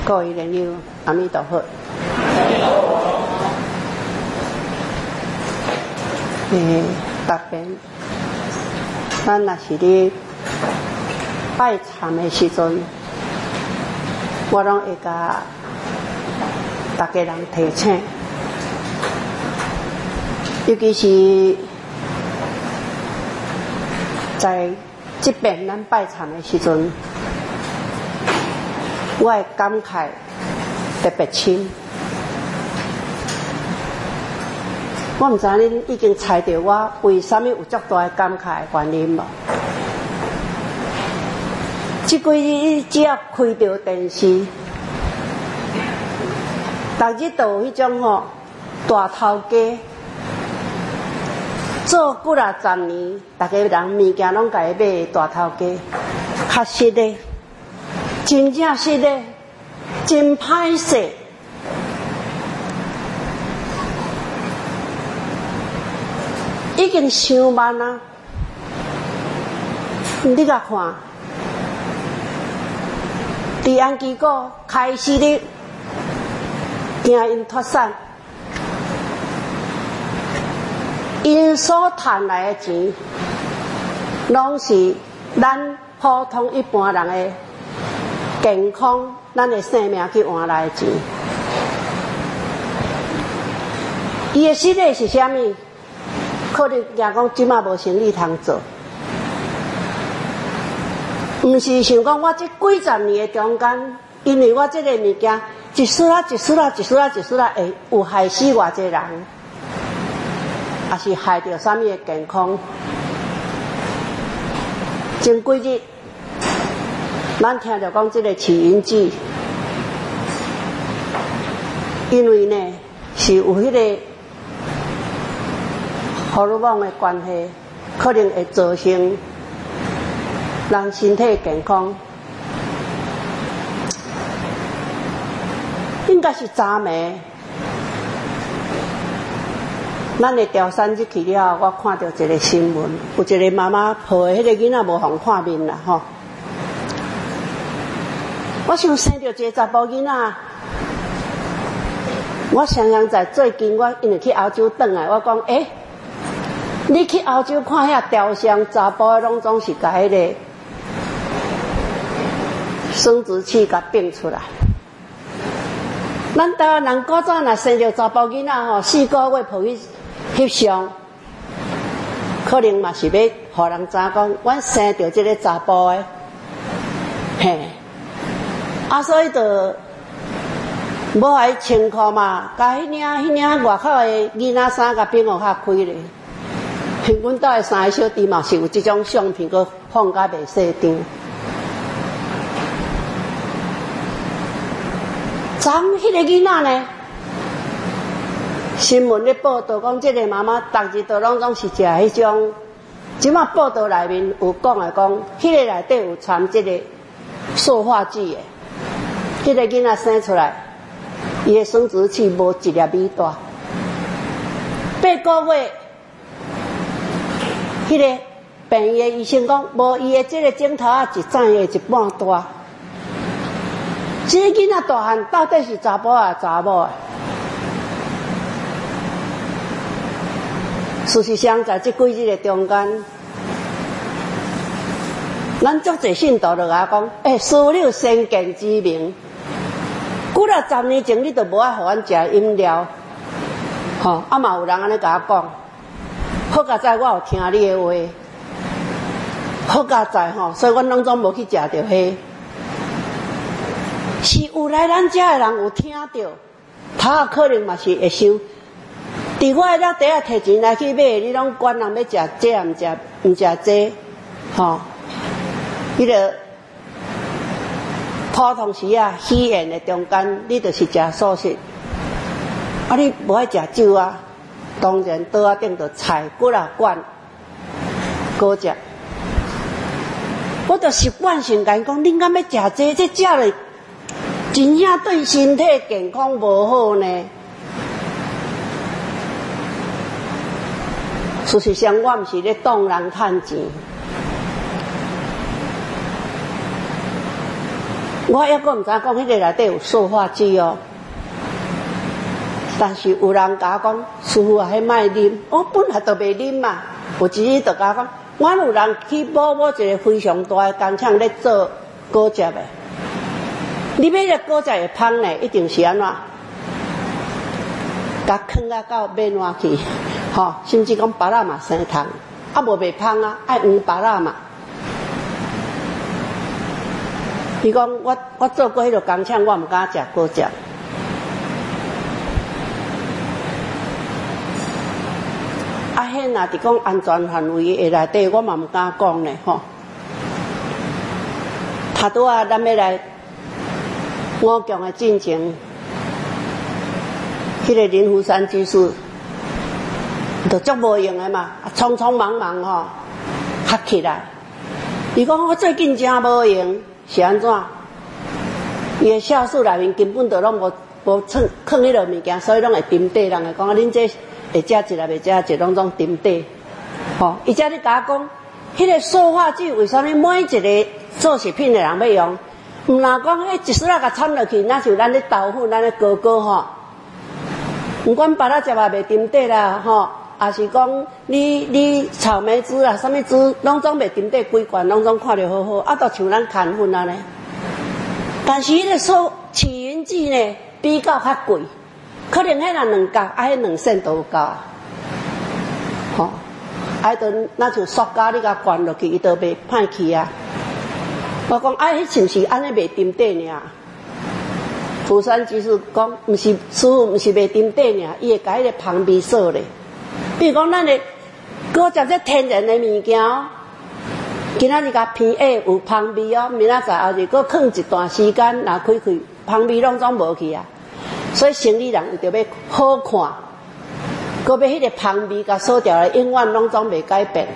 各位莲友，阿弥陀佛。特别，咱若是咧拜忏的时阵，我拢会甲大家人提醒，尤其是在这边咱拜忏的时阵。我的感慨特别深，我唔知恁已经猜到我为什么有这么大的感慨的原因无？这几日只要开到电视，逐日都有迄种大头家做几啊十年，大家人物件拢家己买大头家，确实的。真正是咧，真歹势。已经上万啊！你甲看，治安机构开始咧惊因脱产，因所赚来的钱，拢是咱普通一般人的。健康，咱的生命去换来的钱。伊的实力是啥物？可能也讲即马无生意通做，毋是想讲我这几十年的中间，因为我这个物件一丝啊一丝啊一丝啊一丝啊，会有害死偌济人，也是害着啥物的健康。前几日。咱听着讲这个起因剂，因为呢是有迄个荷尔蒙的关系，可能会造成人身体健康，应该是昨暝。咱的调查入去了后，我看到一个新闻，有一个妈妈抱的迄个囡仔无互看面啦，吼。我想生到一个查甫囡仔，我常常在最近，我因为去澳洲转来，我讲，你去澳洲看遐雕像，查甫的拢总是甲迄个生殖器甲并出来。咱台湾人古早若生到查甫囡仔吼，4个月抱去翕相，可能嘛是要互人知讲，阮生到这个查甫的，嘿。所以就无爱穿裤嘛，甲迄领外口的囡仔衫甲并互较开咧。阮兜的3个小弟嘛是有这种相片，佮放甲袂细张。昨迄个囡仔呢，新闻咧报道讲，这个妈妈逐日都拢是食迄种。即马报道内面有讲的讲，迄个内底有掺这个塑化剂的。迄个囡仔生出来，伊的生殖器无一粒米大。8个月，迄个病院医生讲，无伊的这个镜头啊，一掌的一半大。这个囡仔大汉到底是查甫啊查某啊？事实上，在这几日的中间，咱足侪信徒就甲讲，师父你有先见之明。几啊10年前，你都无爱互阮食饮料，嘛有人安尼甲我讲，好佳哉我有听你的话，好佳哉所以阮拢总无去食着迄。是有来咱遮的人有听着，他可能嘛是会收。伫我的了底下摕钱来去买，你拢管人要食这毋食这，迄个。普通时啊，喜宴的中间，你就是食素食，你无爱食酒啊，当然桌仔顶就菜几啊罐，好食。我就习惯性甲因讲，恁敢要食这食了，真正对身体健康无好呢。事实上，我毋是咧当人趁钱。 我还阁毋知影讲迄个内底有塑化剂哦。但是有人甲我讲，师傅啊，迄莫啉，我本来就袂啉嘛。有一日就甲我讲，阮有人去某一个非常大的工厂咧做果汁的，你买个果汁会芳呢，一定是安怎？甲放啊到面碗去，吼，甚至讲巴拉嘛生汤，啊无袂芳啊，爱黄巴拉嘛。伊讲我做过迄个工厂，我毋敢食果汁。啊，迄若伫讲安全范围的内底，我嘛毋敢讲呢，吼。拄拄啊，咱要来五强的进程，迄个林福山居士，就足无用的嘛，匆匆忙忙吼，合起来。伊讲我最近真无用，是安怎？伊的酵素内面根本就拢无藏迄落物件，所以拢会沉底。人会讲啊，恁这会食一来袂食一，拢总沉底。吼，伊才咧甲我讲，迄个塑化剂为啥物每一个做食品的人要用？毋若讲迄一丝仔甲掺落去，那像咱咧豆腐、咱咧糕糕吼，毋管别仔食嘛袂沉底啦，吼，也是讲你草莓汁啊、啥物汁，拢总袂沉底，规罐拢总看着好好，啊，都像咱干粉啊呢。但是迄个起云剂呢，比较较贵，可能迄两角，啊，迄2仙都有够啊，吼，啊，都那像塑胶你甲灌落去，伊都袂歹去啊。我讲啊，迄是毋是安尼袂沉底尔？福山居士讲，毋是，师傅毋是袂沉底尔，伊会甲迄个芳味锁咧。比如讲，咱的果汁这天然的物件哦，今仔日甲偏下有芳味哦，明仔载后日搁放一段时间，若开开，芳味拢总无去啊。所以生理人为着要好看，搁要迄个芳味甲锁掉的，永远拢总袂改变。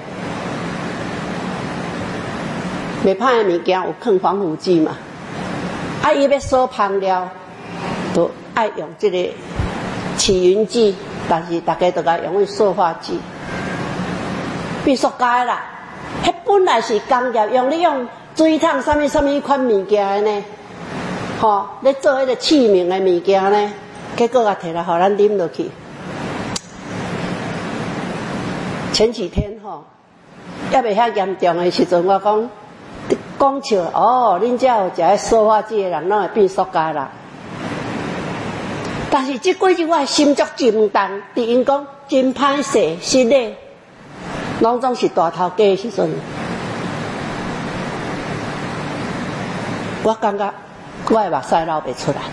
袂歹的物件有放防腐剂嘛，啊，伊要锁芳了，就爱用这个起云剂，但是大家都该用塑化剂，变塑胶啦。迄本来是工业用，你用水桶啥物款物件的呢？吼，咧做迄个器皿的物件呢，结果啊摕来互咱啉落去。前几天吼，还袂遐严重的时阵，我讲笑哦，恁遮有食迄塑化剂的人，拢会变塑胶啦。但是这几日我的心足震动，伫因讲真歹势，失礼，拢总是大头家的时阵，我感觉我的目屎流袂出来。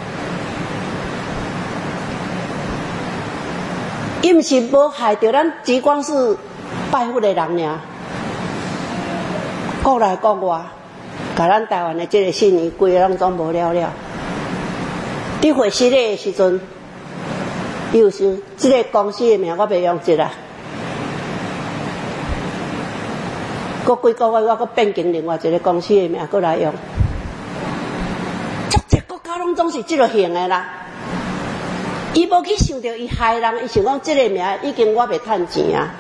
伊毋是无害着咱只光是拜佛的人尔，国内国外，甲咱台湾的这个信义规个拢总无了了。伫会失礼的时阵，有时这个公司的名我袂用这啦。过几个月我搁变经另外一个公司的名，搁来用。足侪国家拢总是这个型的啦。伊无去想着伊害人，伊想讲这个名已经我袂趁钱啊。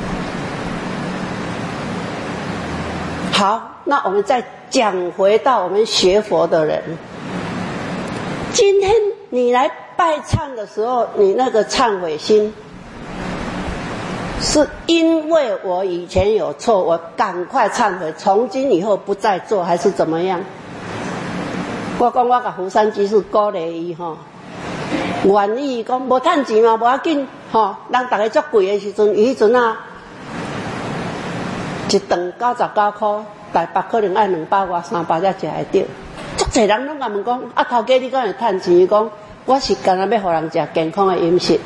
好，那我们再讲回到我们学佛的人。今天你来拜忏的时候，你那个忏悔心，是因为我以前有错，我赶快忏悔，从今以后不再做，还是怎么样？我讲我甲福山居士鼓励伊吼，愿意讲无趁钱嘛，无要紧吼，人大家足贵的时阵，伊迄阵啊，一顿99块，台北可能爱200外300才食会着。足侪人拢甲问讲，啊头家你敢会趁钱？伊讲我是干那要互人食健康的饮食。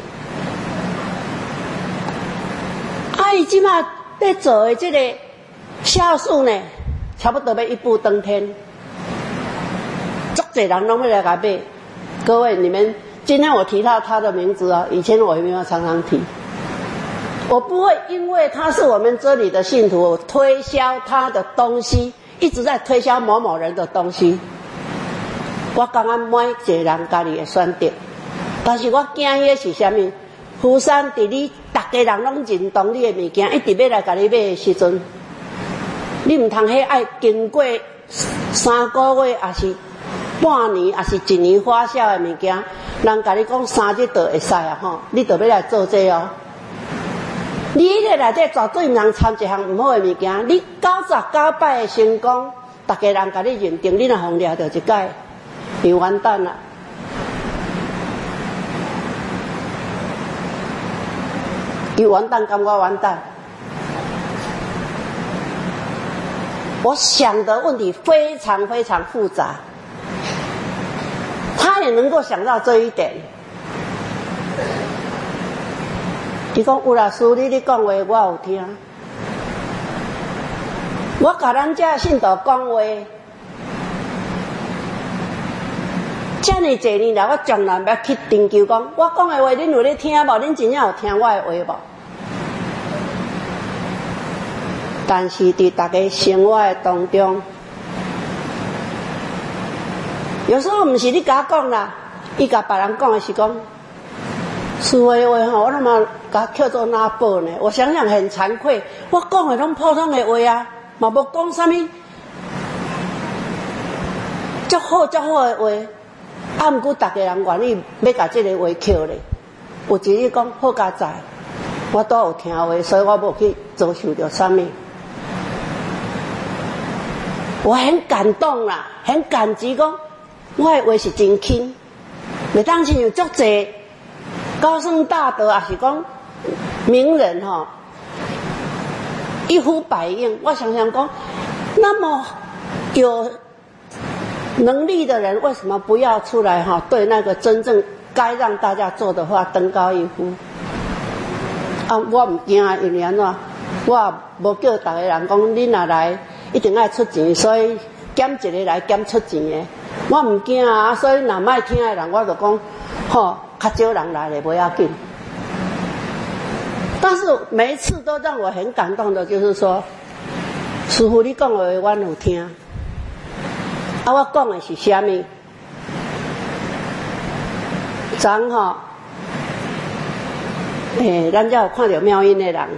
啊，伊即马在做的这个酵素呢，差不多要一步登天。足侪人拢要来甲买。各位，你们今天我提到他的名字啊，以前我也没有常常提。我不会因为他是我们这里的信徒，我推销他的东西，一直在推销某某人的东西。我感觉每一个人家己会选择，但是我惊迄个是啥物？福山伫你大家人拢认同你的物件，一直要来甲你买的时阵，你毋通迄爱经过3个月，还是半年还是1年花销的物件，人甲你讲3日就会使啊吼，你就要来做这哦。你咧内底绝对毋通掺一项毋好的物件，你99摆的成功，逐家人甲你认定，你若互掠着一摆，你完蛋啦。你完蛋，甘我完蛋？我想的问题非常非常复杂，他也能够想到这一点。伊讲有啦，师你讲话我有听，我甲咱这信徒讲话，这么侪年来，我从来要去研究讲，我讲的话恁有咧听无？恁真正有听我的话无？但是伫大家生活的当中，有时候毋是你甲我讲啦，伊甲别人讲的是讲，师父的话吼，我那么甲叫做哪报呢？我想想很惭愧，我讲的拢普通的话啊，嘛无讲啥物足好的话，啊，毋过大家人愿意要甲这个话扣咧，有一日讲好佳哉，我都有听话，所以我无去遭受着啥物。我很感动啦，很感激讲，我的话是真轻，袂当亲像足侪高僧大德也是讲名人吼，一呼百应。我想想讲，那么有能力的人，为什么不要出来哈？对那个真正该让大家做的话登高一呼？啊，我唔惊，因为安怎？我无叫大家人讲，你若来。一定爱出钱，所以减一个来减出钱的，我唔惊啊。所以若歹听的人，我就讲，吼，较少人来咧，不要紧。但是每一次都让我很感动的，就是说，师父你讲的话，我有听。啊，我讲的是啥物？昨吼，咱才有看到妙音的人。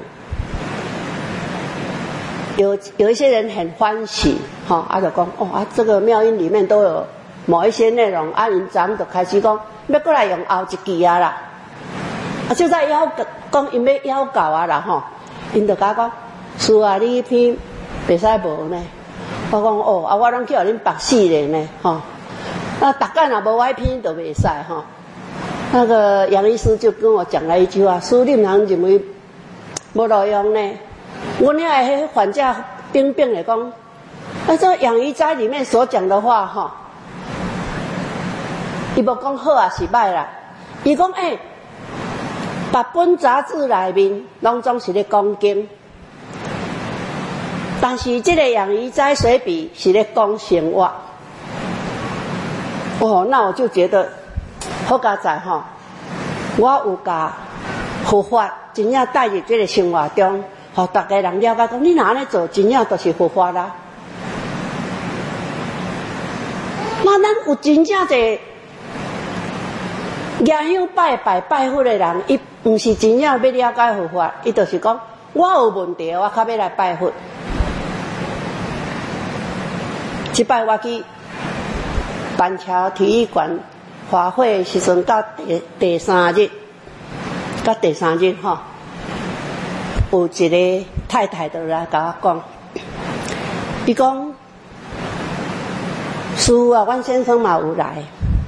有一些人很欢喜，哈，就讲哦啊，这个妙音里面都有某一些内容，啊，因咱就开始讲要过来用后一期啊啦，啊，就在讲因要邀稿啊啦吼，因就甲我讲，师啊，你迄篇袂使无呢？我讲哦，啊，我拢叫恁白死咧呢，吼，那大概若无我迄篇就袂使吼。那个杨医师就跟我讲了一句话，师你毋通认为无路用呢。我那迄反价冰冰的讲，这养鱼斋里面所讲的话哈，伊无讲好啊是歹啦，伊讲把本杂志内面拢总是咧讲经，但是这个养鱼斋随笔是咧讲生活。哦，那我就觉得好佳哉哈，我有甲佛法真正带入这个生活中。互大家人了解讲，你若安尼做，真正就是佛法啦。那咱有真正侪迎香拜佛的人，伊毋是真正要了解佛法，伊就是讲我有问题，我较要来拜佛。即摆我去板桥体育馆花卉时阵，到第3日，到第3日吼。有一个太太就来甲我讲，伊讲，师父啊，阮先生嘛有来。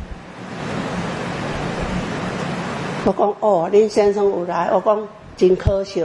我讲哦，恁先生有来，我讲真可惜，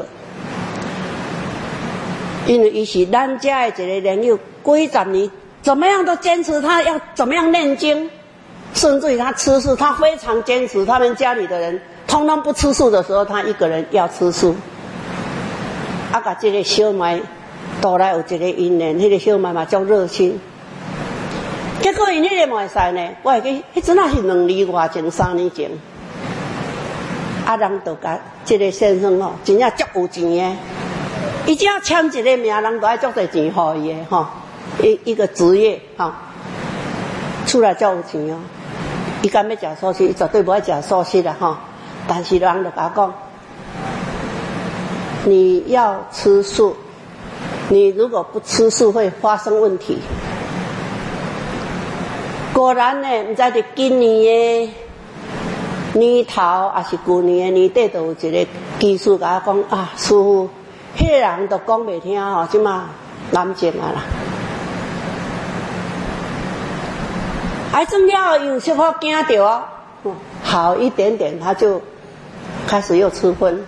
因为伊是咱家的一个人友，几十年怎么样都坚持他要怎么样念经，甚至于他吃素，他非常坚持。他们家里的人通通不吃素的时候，他一个人要吃素。啊，甲这个小妹倒来有一个因缘，迄个小妹嘛足热心。结果因迄个袂使呢，我会记，迄阵啊是2年外前、3年前，啊人就甲这个先生吼，真正足有钱的，伊只要签一个名，人都爱足侪钱互伊的吼，一个职业吼，出来足有钱哦。伊敢要食素食，伊绝对不爱食素食啦吼，但是人就甲我讲。你要吃素，你如果不吃素会发生问题。 果然呢，毋知伫今年的年头，还是旧年的年底，都有一个技师甲我讲啊，师傅，迄个人都讲袂听吼，即马癌症啊啦。癌症了，有小可惊到哦，好一点点，他就开始又吃荤。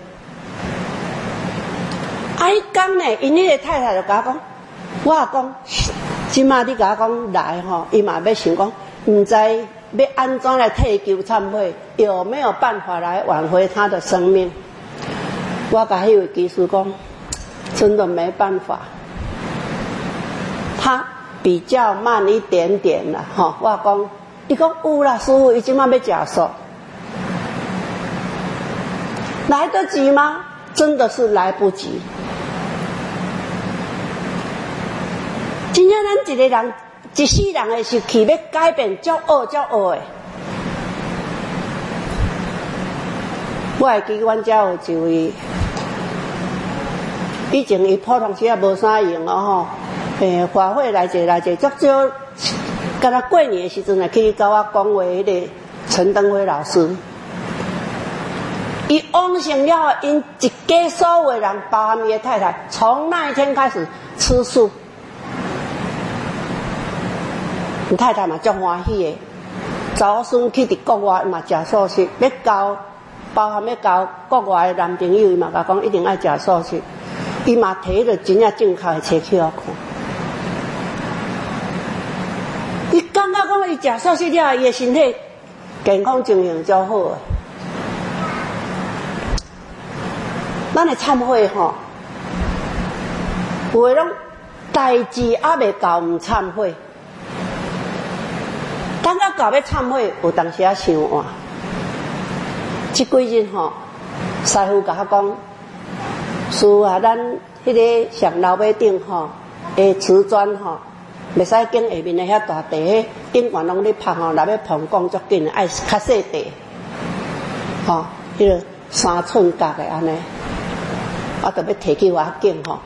伊讲呢，因迄个太太就甲我讲，我讲，即马你甲我讲来吼，伊嘛要想讲，毋知要安怎来退求忏悔，有没有办法来挽回他的生命？我甲迄位技师讲，真的没办法，他比较慢一点点啦，吼！我讲，伊讲有啦，师傅，伊即马要食素，来得及吗？真的是来不及。真正咱一个人，一世人的时期要改变，足恶的。我会记阮遮有一位，以前伊普通时也无啥用哦吼，花卉来者，足少。敢若过年的时阵来去甲我讲话，迄个陈登辉老师，伊往生了，因一家所有的人，包含伊的太太，从那一天开始吃素。伊太太嘛足欢喜的，查某孙去伫国外嘛食素食，要交包含要交国外的男朋友，伊嘛甲讲一定爱食素食，伊嘛摕着真正确的册去我看。伊感觉讲伊食素食了，伊的身体健康情形足好诶。咱的忏悔吼，有诶拢代志还未到，毋忏悔。等到到要忏悔，有当时啊伤晚。即几日吼，师父甲我讲，师父啊，咱迄个上楼尾顶吼，瓷砖吼，袂使经下面的遐大地，顶悬拢咧拍吼，若要碰讲足紧的，爱较细地，吼，迄个3寸角的安尼，我着要摕去我镜吼。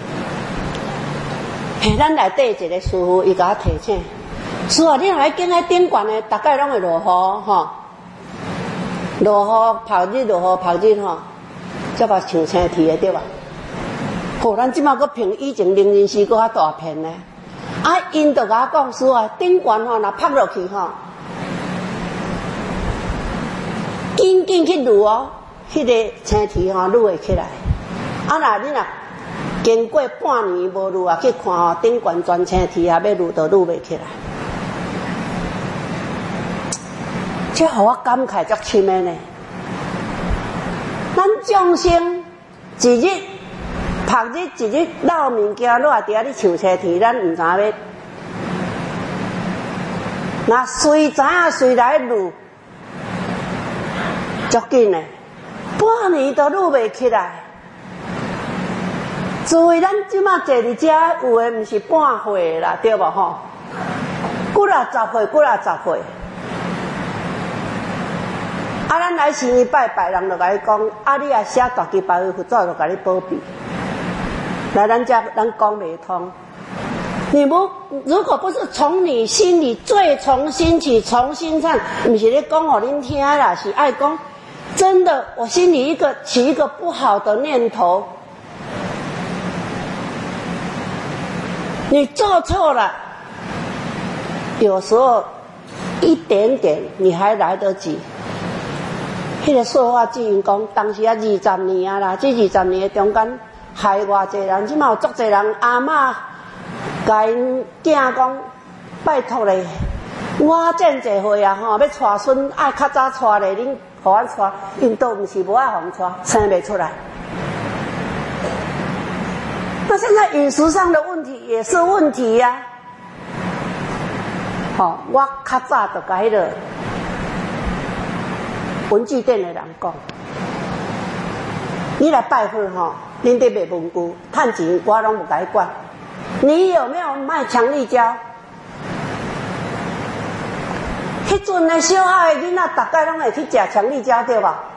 咱内底一个师父，伊甲我提醒。是啊，你若来经迄顶悬的，大概拢会落雨吼，落雨泡日，吼，才把像青苔的对吧？好，咱即马搁凭以前灵人师搁较大片呢。啊，因就甲我讲是啊，顶悬吼，若拍落去吼，紧去撸哦，迄个青苔吼撸会起来。啊，你若经过半年无撸啊，去看吼，顶悬全青苔啊，要撸都撸袂起来。这互我感慨足深的呢。咱众生一日晒日，一日捞物件落伫遐咧像青苔，咱毋知要。那随知影随来愈，足紧的，半年都愈袂起来。所谓咱即马坐伫遮，有诶毋是半岁啦，对无吼？几啊十岁。啊，咱来神拜拜，人就甲你讲，啊，你啊写大吉八位佛祖就甲你保庇。来，咱讲袂通。如果不是从你心里最从心起，重新唱，不是咧讲互恁听啦，是爱讲。真的，我心里起一个不好的念头，你做错了，有时候一点点你还来得及。迄个说话之因讲，当时啊20年啊啦，这20年的中间害偌济人，即马有足济人阿嬷甲因囝讲，拜托咧，我真济岁啊吼，要带孙爱较早带咧，恁互我带，因都毋是无爱互带，生袂出来。那现在饮食上的问题也是问题呀、啊。我较早就甲迄个文具店的人讲，你来拜访吼，恁得卖文具，趁钱我拢无甲你管。你有没有卖强力胶？迄阵的小孩的囡仔，大概拢会去食强力胶对吧？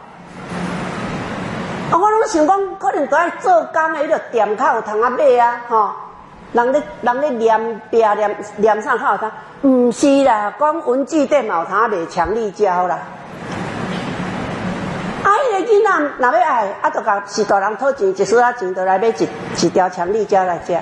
啊，我拢想讲，可能都爱做工的迄个店较有通啊买啊，吼。 人咧念啥较有通？毋是啦，讲文具店嘛有通卖强力胶啦。迄个囡仔若要爱，就甲是大人讨钱，一丝仔钱，就来买一条强力胶来食。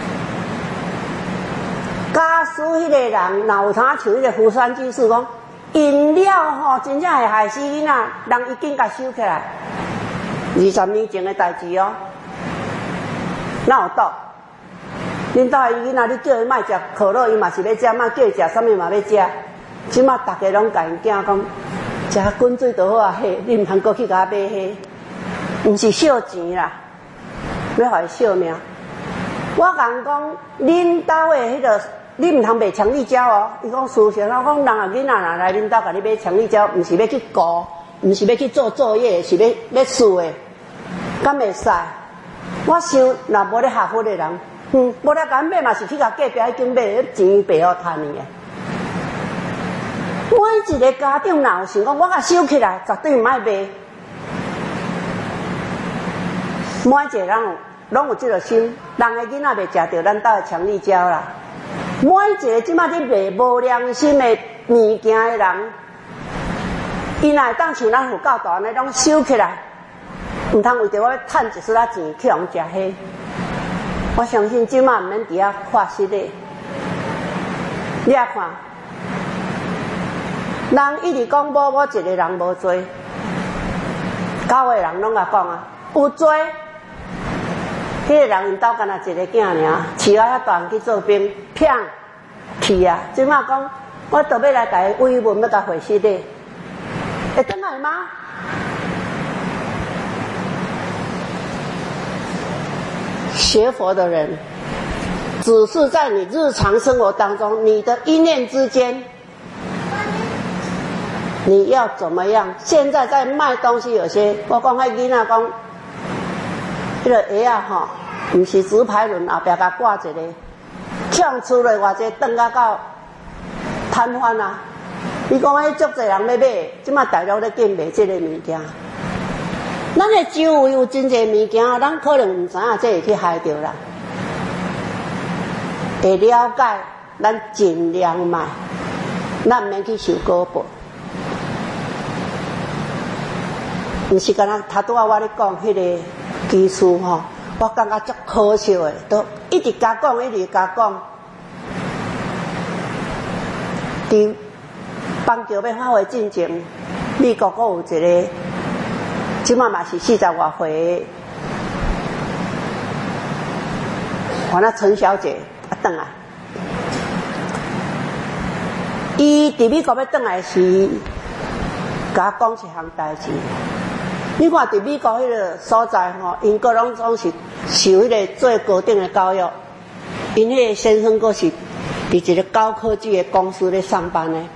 假使迄个人若有通像迄个胡酸技师讲，饮料吼真正会害死囡仔，人已经甲收起来。20年前的代志哦，哪有倒？恁兜的囡仔，你叫伊莫食可乐，伊嘛是要食；莫叫伊食啥物嘛要食。即马大家拢甲因囝讲。食滚水就好啊，嘿！你毋通过去甲我买嘿，毋是烧钱啦，要互伊烧命。我讲讲，恁兜的迄个，你毋通卖强力胶哦。伊讲事实，我讲人啊囡仔若来恁兜甲你买强力胶，毋是要去顾，毋是要去做作业，是要输的，敢会使？我想，若无咧学佛的人，无咧甲买嘛是去甲隔壁已经买，钱白互趁的。每一个家长若有想讲，我甲收起来，绝对毋爱卖。每一个人拢有这个心，人的囡仔袂食到咱兜的强力胶啦。每一个即马咧卖无良心的物件的人，伊若会当像咱有教导安尼，拢收起来，毋通为着我要趁一丝仔钱去互食迄。我相信即马毋免伫遐发失的，你啊看。人一直讲某一个人无做，9个人拢甲讲啊，有做。迄个人因兜干那一个囝尔，饲到遐大人去做兵，骗去啊！即马讲，我倒要来甲伊慰问，要甲回失的，会转来吗？学佛的人，只是在你日常生活当中，你的一念之间。你要怎么样？现在在卖东西，有些我讲迄囡仔讲，迄个鞋啊吼，毋是直排轮后壁甲挂一个，抢出来偌济，转啊到瘫痪啊！伊讲迄足侪人要买，即马大陆咧竞卖即个物件。咱的周围有真侪物件，咱可能毋知影这会去害着人。会了解，咱尽量买，咱毋免去受果报。毋是干那头拄仔我咧讲迄个技术吼，我感觉足可笑的，都一直甲讲，一直甲讲。伫邦桥要发挥进前，美国阁有一个，即马嘛是40外岁，我那陈小姐转来，伊伫美国要转来时，甲我讲一项代志。你看，伫美国迄个所在吼，因个拢总是受迄个最高等的教育。因迄个先生阁是伫一个高科技的公司咧上班呢。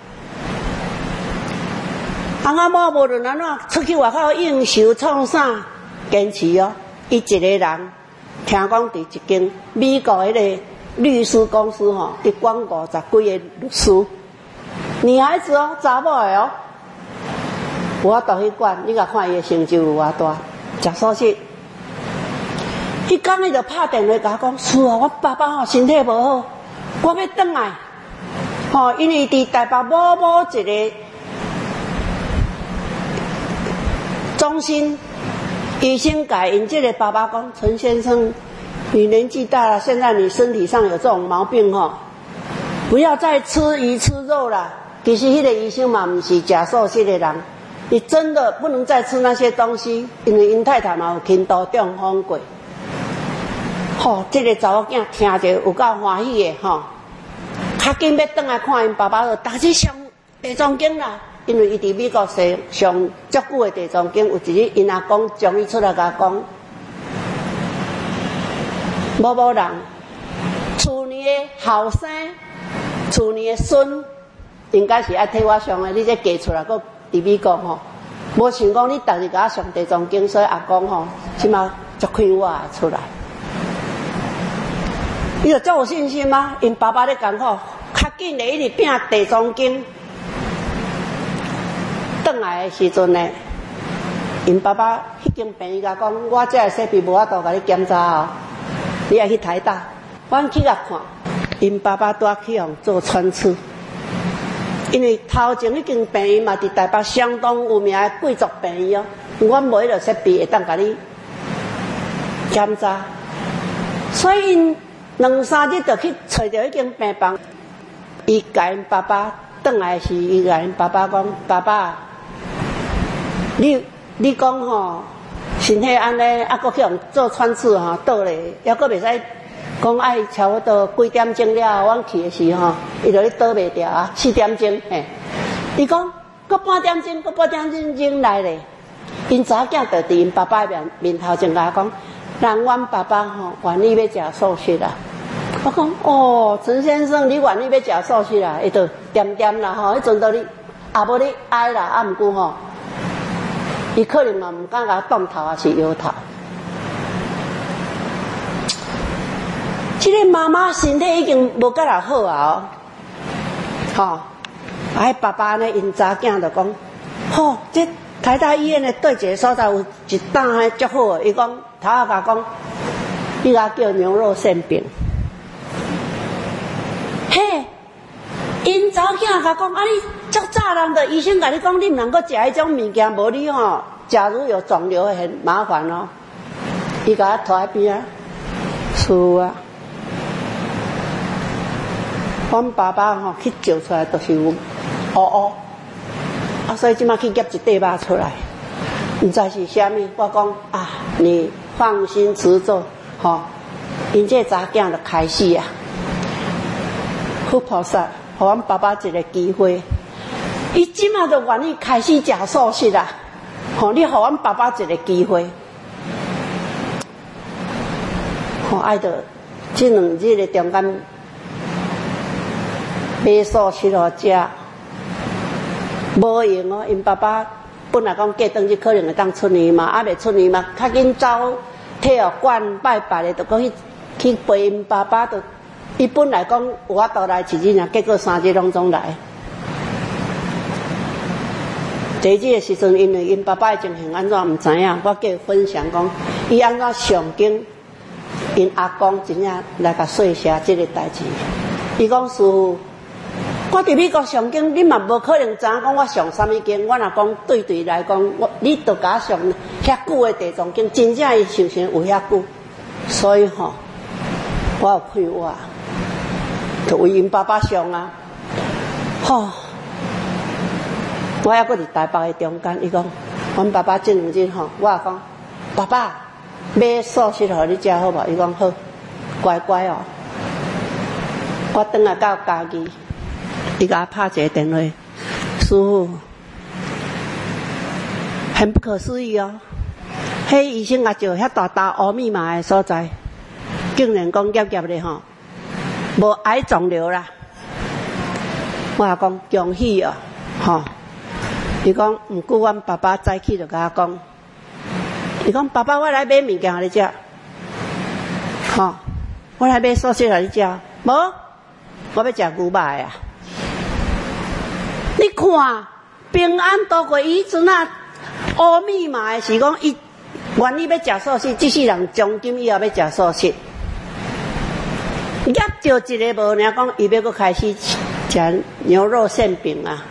啊，某无论安怎出去外口应酬创啥，坚持哦。伊一个人听讲伫一间美国迄个律师公司吼，伫管50几个律师，女孩子哦，查某的哦。我倒去管，你甲看伊的成就有偌大，食素食。迄天伊就拍电话甲我讲，是啊，我爸爸吼身体无好，我要转来。吼，因为伫台北某一个中心，医生甲因这个爸爸讲，陈先生，你年纪大了，现在你身体上有这种毛病吼，不要再吃鱼吃肉了。其实迄个医生嘛，毋是食素食的人。你真的不能再吃那些东西，因为因太太嘛有轻度中风过。吼，这个查某囝听着有够欢喜的吼，较紧要转来看因爸爸了。但是上地藏经啦，因为伊伫美国上足久的地藏经，有一日因阿公将伊出来甲讲，某人，去年的后生，去年的孙，应该是爱替我上的，你这嫁出来个。伫美国吼，无想讲你逐日甲我上地藏经，所以阿公吼，即马足快我会出来。伊就足有信心吗？因爸爸咧讲吼，较紧咧一直拼地藏经。转来的时阵呢，因爸爸迄间病伊甲讲，我这个设备无法度甲你检查哦，你爱去台大。 阮去甲看，因爸爸带去互做穿刺，因为头前已经病院嘛，伫台北相当有名的贵族病院哦。阮无迄个设备会当甲你检查，所以因2、3日就去找着已经病房。伊甲因爸爸转来时，伊甲因爸爸讲：“爸爸，你讲吼，身体安尼，啊，搁去互做穿刺吼，倒咧，还搁袂使讲爱差不多几点钟了，阮去的时吼，伊就咧倒袂掉啊，4点钟嘿。伊讲搁半点钟来咧，因查囝就伫因爸爸面头前甲讲，让阮爸爸吼愿意要食素食啦。我讲哦，陈先生，你愿意要食素食啦？伊就点点啦吼，迄阵都你也无你哀啦，啊，毋过吼。伊可能嘛唔敢甲动头，还是摇头。这个妈妈身体已经无甲人好啊，吼，哎，爸爸呢，因查囝就讲，吼，这台大医院的对一个所在有一档还足好的，伊讲头下甲讲，伊甲叫牛肉馅饼，嘿，因查囝甲讲，啊你。足早人的医生甲你讲，你毋能够食迄种物件，无你吼，假如有肿瘤会很麻烦哦。伊甲我拖喺边啊，是啊。阮爸爸吼去照出来，都是有乌，啊，所以即马去夹一块肉出来，毋知是虾米。我讲啊，你放心吃做，吼，因这查囝就开始啊，佛菩萨，互阮爸爸一个机会。伊即马就愿意开始食素食啦，吼！你互阮爸爸一个机会，吼！爱着这2日的中间买素食互食，无用哦。因爸爸本来讲过转去可能会当出院嘛，啊未出院嘛，较紧走体育馆拜拜的，就讲去陪因爸爸。就伊本来讲有法度来1日尔，结果3日拢总来。第一个时阵，因为因爸爸的情形安怎毋知影，我叫伊分享讲，伊安怎上经因阿公真正来甲说下这个代志。伊讲师父，我伫美国上经，你嘛无可能知影讲我上啥物经。我若讲对来讲，你著甲我上遐久的地藏经，真正伊修行有遐久，所以吼，我有开话，就为因爸爸上啊，吼。我还搁伫台北的中间，伊讲，阮爸爸这2日吼，我也讲，爸爸买素食互你食好无？伊讲好，乖乖哦。我转来到家己，伊甲我拍一个电话，师父，很不可思议哦，迄医生也就遐大大乌密麻的所在，竟然讲业的吼，无癌肿瘤啦。我也讲恭喜哦，吼。伊讲，毋过阮爸爸早起就甲我讲，伊讲爸爸，我来买物件互你食，吼，我来买素食互你食，无，我要食牛肉啊！你看，平安度过伊阵啊，乌密麻的是讲伊愿意要食素食，即世人从今以后要食素食，夹着一个无尔讲，伊要搁开始食牛肉馅饼啊！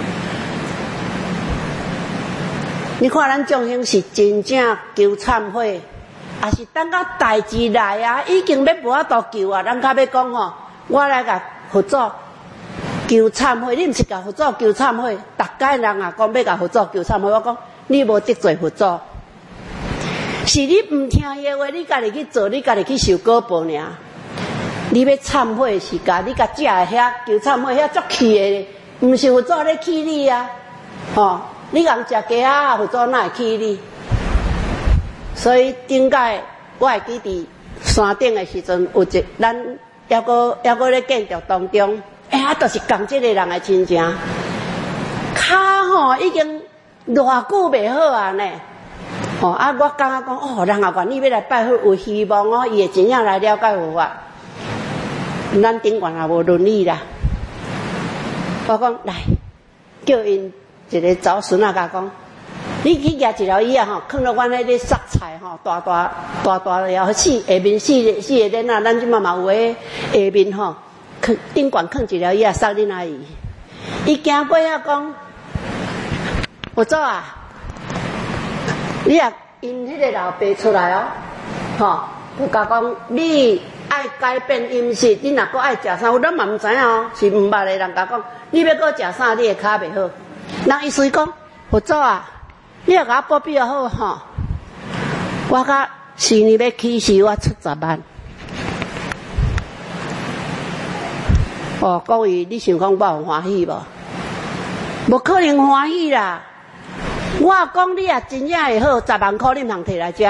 你看咱众生是真正求忏悔，也是等到代志来啊，已经要无法度救啊，咱较要讲吼，我来甲佛祖求忏悔，你毋是甲佛祖求忏悔，逐家人啊讲要甲佛祖求忏悔，我讲你无得罪佛祖，是你毋听伊话，你家己去做，你家己去受果报尔。你要忏悔是甲你甲食的遐求忏悔遐足气的，毋是佛祖咧气你啊，吼。你人食鸡啊，佛祖哪会气你？所以顶届我会记伫山顶的时阵，有一咱还阁咧建筑当中，就是共这个人的亲情，骹吼已经偌久袂好啊呢。我感觉讲人也愿意要来拜佛，有希望哦，伊会真正来了解佛法。咱顶悬也无伦理啦。我讲来，叫因。一个早孙啊，甲讲， 你去夹一条椅啊吼，放到阮迄个杀菜吼，大了四下面四个恁啊，咱即嘛有诶下面吼，顶管放一条椅啊，杀恁阿姨。伊行过遐讲，我做啊，你啊因迄个老爸出来哦，吼，佮讲你爱改变饮食，你若搁爱食啥，咱嘛毋知影哦，是毋捌的人甲讲，你要搁食啥，你的骹袂好。人伊随讲，我做啊，你若甲我保庇好吼，我甲4年要起时，我出10万。哦，讲伊，你想讲我有欢喜无？无可能欢喜啦！我讲你啊，真正会好，10万块你通摕来食。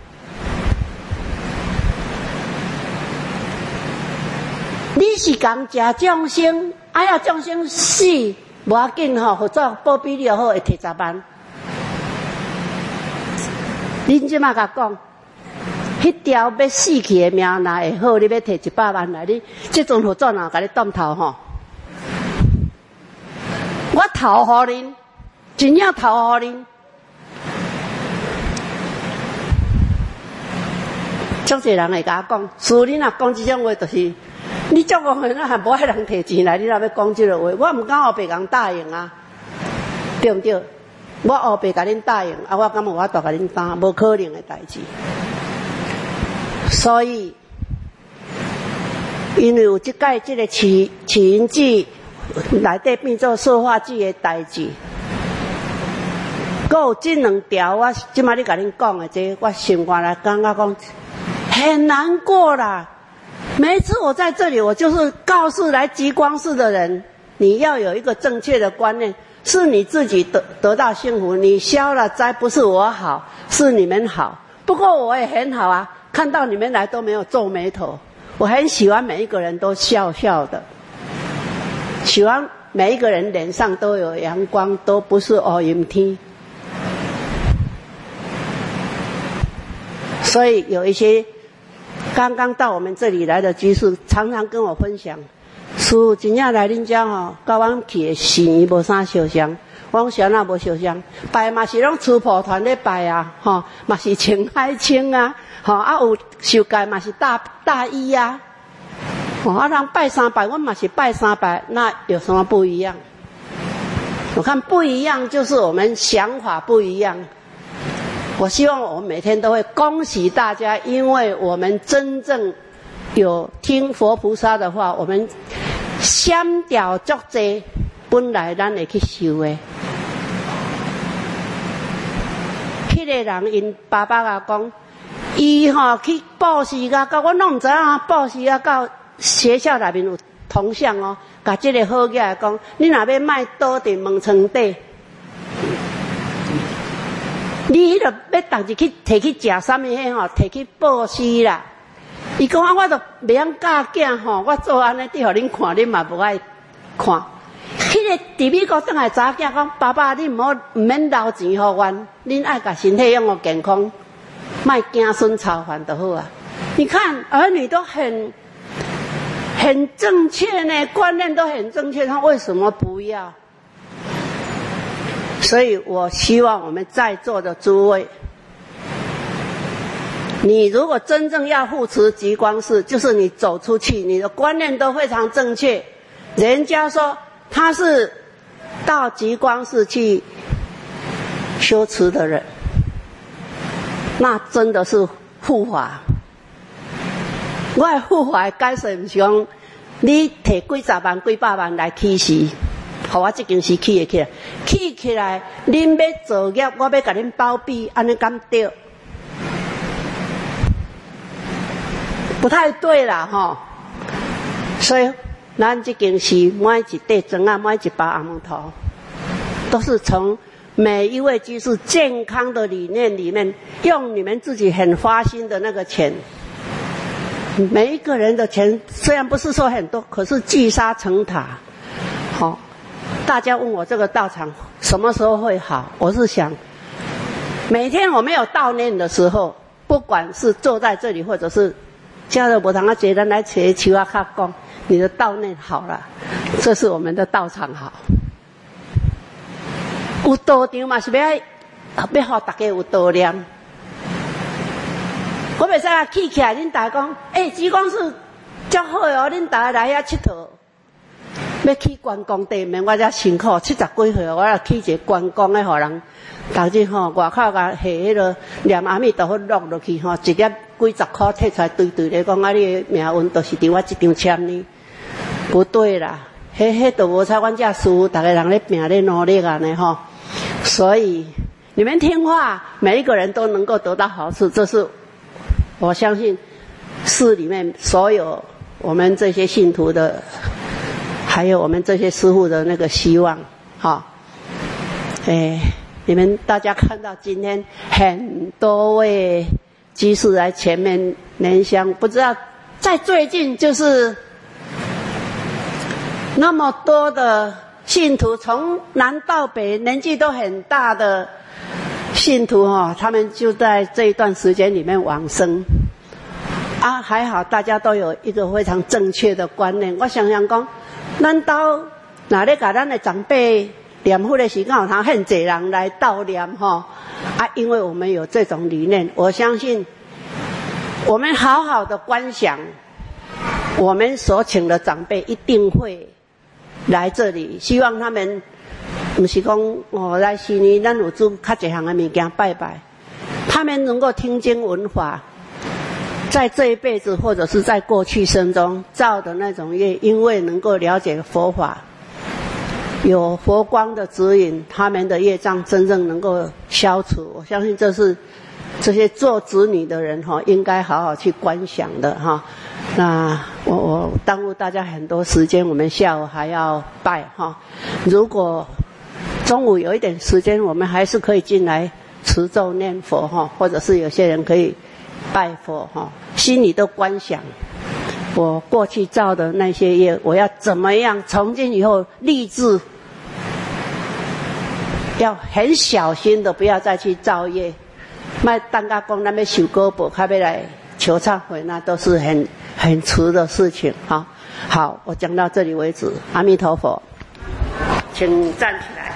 你是讲食众生，哎呀，众生死无要紧吼，或者保庇你好，会摕10万。恁即马甲讲，迄条要死去的命，若会好，你要摕100万来，你即阵何怎啊？甲你断头吼？我投互恁，真正投互恁。足侪人会甲我讲，除你若讲即种话，就是你足讲的，还无迄人摕钱来，你若要讲即个话，我毋敢后白共答应啊，对毋对？我后白甲恁答应，啊，我敢有法度甲恁答，无可能的代志。所以，因为有即届即个起因记内底变做塑化剂的代志，佮有这2条，我即摆咧甲恁讲的这，我心肝来感觉讲很难过啦。每一次我在这里，我就是告诉来极光寺的人，你要有一个正确的观念，是你自己得到幸福，你消了灾，不是我好，是你们好。不过我也很好啊，看到你们来都没有皱眉头，我很喜欢每一个人都笑笑的，喜欢每一个人脸上都有阳光，都不是乌阴天。所以有一些刚刚到我们这里来的居士，常常跟我分享，师父真正来恁家吼，甲阮去的寺无啥相像。我讲啥那无相像，拜嘛是拢粗婆团咧拜啊，吼，嘛是穿海青啊，吼啊有受戒嘛是大衣啊，吼啊人拜3拜，阮嘛是拜3拜，那有什么不一样？我看不一样就是我们想法不一样。我希望我们每天都会恭喜大家，因为我们真正有听佛菩萨的话，我们闪掉足济本来咱会去修的。迄个人因爸爸啊讲，伊吼去报时啊，甲我拢毋知影报时啊，到学校内面有铜像哦，甲这个好起来讲，你若要卖倒伫门床底。你迄个要逐日去摕去食啥物迄吼，摕去报时啦。伊讲啊，我都袂晓教囝吼，我做安尼伫互恁看，恁嘛无爱看。迄个伫美国转来查囝讲，爸爸你毋免留钱互阮，恁爱甲身体养互健康，莫惊孙操烦就好啊。你看儿女都很正确呢，观念都很正确，他为什么不要？所以我希望我们在座的诸位，你如果真正要护持极光寺，就是你走出去，你的观念都非常正确。人家说他是到极光寺去修持的人，那真的是护法。我的护法的解释不是讲你摕几十万几百万来起誓，互我这件事起会起来，起起来，恁要做业，我要甲恁包庇，安尼敢对？不太对啦，吼。所以，咱这件事每一块砖啊，每一包红毛头，都是从每一位居士健康的理念里面，用你们自己很发心的那个钱。每一个人的钱虽然不是说很多，可是聚沙成塔，好。大家问我这个道场什么时候会好？我是想，每天我没有悼念的时候，不管是坐在这里，或者是家乐博堂啊，觉得来切求啊卡讲，你的悼念好了，这是我们的道场好。有道场嘛是要要互大家有道念。我袂使啊起来，恁大家讲，紫光寺足好哦，恁大家来遐佚佗。要去观光地面，我才辛苦70几岁，我也去一个观光的，互人逐日外口甲下迄个念阿弥陀佛落落去一粒几十块摕出来堆堆咧，讲你的命运都是伫我一张签呢，不对啦，迄都无采阮这师父，逐个人咧拼咧努力安尼所以你们听话，每一个人都能够得到好处，这是我相信寺里面所有我们这些信徒的。还有我们这些师父的那个希望，你们大家看到今天很多位居士来前面拈香，不知道在最近就是那么多的信徒从南到北，年纪都很大的信徒他们就在这一段时间里面往生还好大家都有一个非常正确的观念。我想想讲。咱兜若咧甲咱的长辈念佛的时间，有通很侪人来悼念因为我们有这种理念，我相信我们好好的观想，我们所请的长辈一定会来这里，希望他们不是讲来寺里咱有做较一项的物件拜拜，他们能够听经闻法。在这一辈子或者是在过去生中造的那种业，因为能够了解佛法，有佛光的指引，他们的业障真正能够消除。我相信这是这些做子女的人应该好好去观想的那我耽误大家很多时间，我们下午还要拜如果中午有一点时间，我们还是可以进来持咒念佛或者是有些人可以拜佛心里都观想我过去造的那些业，我要怎么样从今以后立志要很小心的不要再去造业，卖等到讲咱要受果报，还要来求忏悔，那都是很迟的事情好，我讲到这里为止，阿弥陀佛，请站起来。